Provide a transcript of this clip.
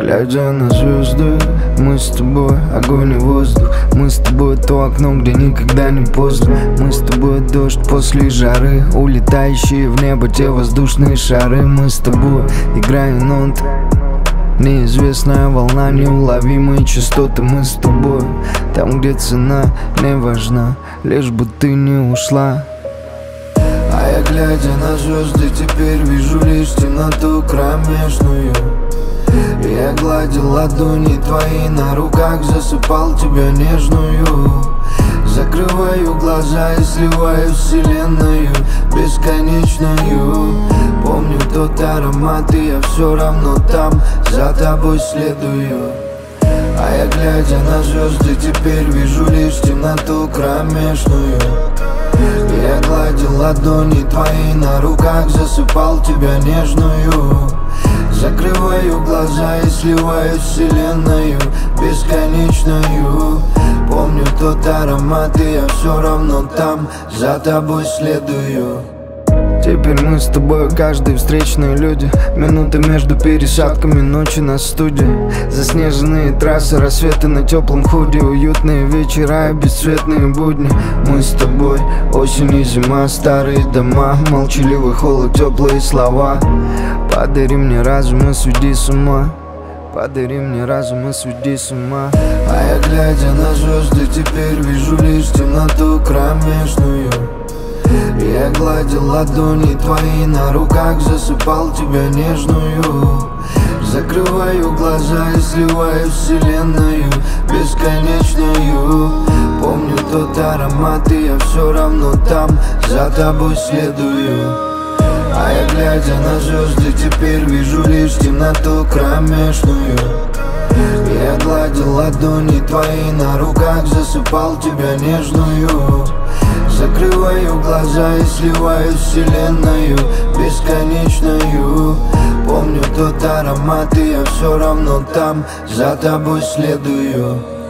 Глядя на звезды, мы с тобой огонь и воздух. Мы с тобой то окно, где никогда не поздно. Мы с тобой дождь после жары, улетающие в небо те воздушные шары. Мы с тобой играем ноты, неизвестная волна, неуловимые частоты. Мы с тобой там, где цена не важна, лишь бы ты не ушла. А я, глядя на звезды, теперь вижу лишь темноту кромешную. Я гладил ладони твои на руках, засыпал тебя нежную. Закрываю глаза и сливаю вселенную бесконечную. Помню тот аромат, и я все равно там, за тобой следую. А я, глядя на звезды, теперь вижу лишь темноту кромешную. Я гладил ладони твои на руках, засыпал тебя нежную. Закрываю глаза и сливаю вселенную бесконечную. Помню тот аромат, и я все равно там, за тобой следую. Теперь мы с тобой каждый встречные люди. Минуты между пересадками, ночи на студии. Заснеженные трассы, рассветы на теплом худи. Уютные вечера и бесцветные будни. Мы с тобой, осень и зима, старые дома, молчаливый холод, теплые слова. Подари мне разум и сведи с ума. Подари мне разум и сведи с ума. А я, глядя на звезды, теперь вижу лишь темноту кромешную. Я гладил ладони твои на руках, засыпал тебя нежную. Закрываю глаза и сливаю вселенную бесконечную. Помню тот аромат, и я все равно там, за тобой следую. А я, глядя на звезды, теперь вижу лишь темноту кромешную. Я гладил ладони твои на руках, засыпал тебя нежную. Закрываю глаза и сливаю вселенную бесконечную. Помню тот аромат, и я все равно там, за тобой следую.